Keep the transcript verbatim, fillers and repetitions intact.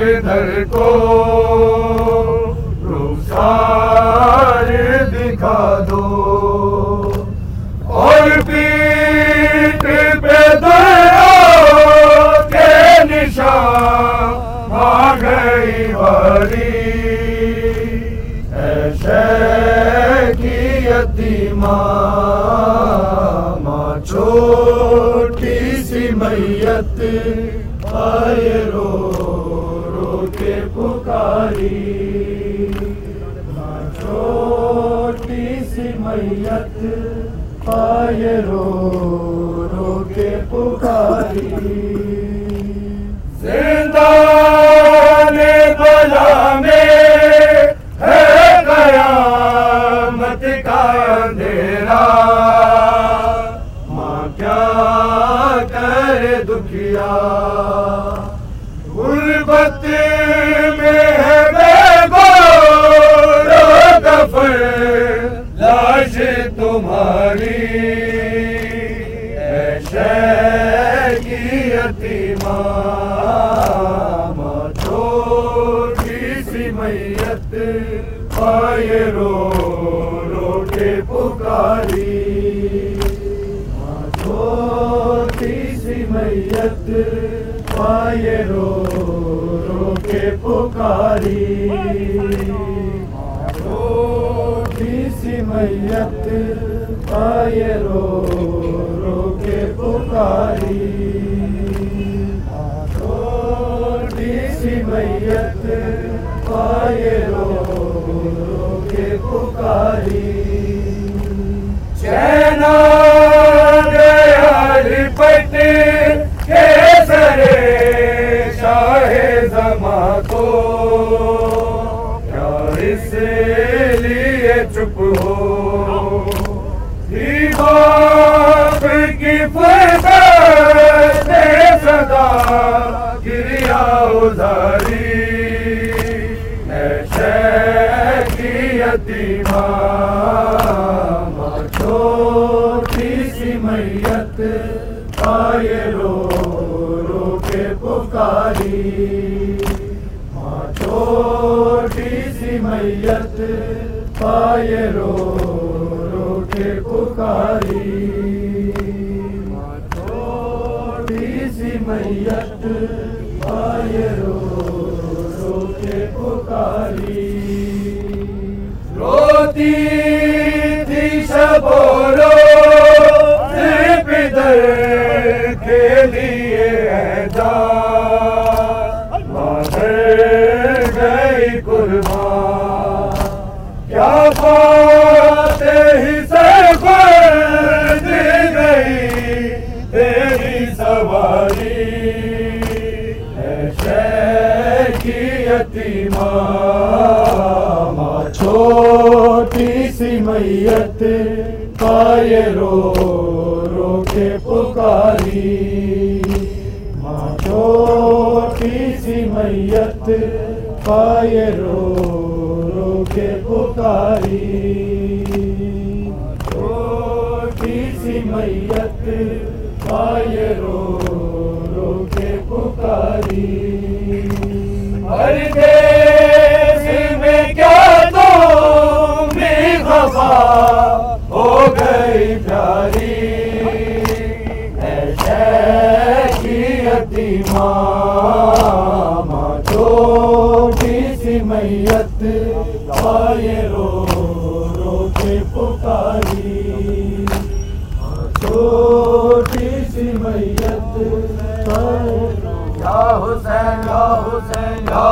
दर को रुखसार दिखा दो और पीठ पे दर्दों के निशान आ गई बारी ऐशे की यतीमा माँ छोटी सी मैयत आए रो रो के पुकारी माँ छोटी सी मैयत आए रो रो के पुकारी जिंदाने बला में है कयामत का अंधेरा माँ क्या करे दुखिया गुर्बत में है बेगोर कफन लाश तुम्हारी ऐशे की यतीमा माँ छोटी सी मैयत आए रो रो के पुकारी माँ छोटी सी मैयत आए रो रो के पुकारी माँ छोटी सी मैयत आए रो रो के पुकारी माँ छोटी सी मैयत आए रो रो के पुकारी चैना लिपट के सरे शाहे ज़मा को क्या इसलिए चुप हो दीवार की फरसात सदा गिरिया उधारी ऐशे की यतीमा माँ छोटी सी मैयत आए रो रो के पुकारी माँ छोटी सी मैयत आए रो रो के पुकारी माँ छोटी सी मैयत आए रो रो के पुकारी रोती थी शबोरो पिदर के लिए माधर गई कुर्बान क्या बात ही सरफर्द गई तेरी सवारी ऐशे की यतीमा माँ छोटी सी मैयत आए रो रो के पुकारी माँ छोटी सी मैयत आए रो रो के पुकारी छोटी सी मैयत आए रो रो के पुकारी हर देश में क्या तो बेखफा हो गई प्यारी ऐशे की यतीमा माँ छोटी सी मैयत आए रो रो के पुकारी माँ छोटी सी मैयत आए रो या हुसैन या हुसैन या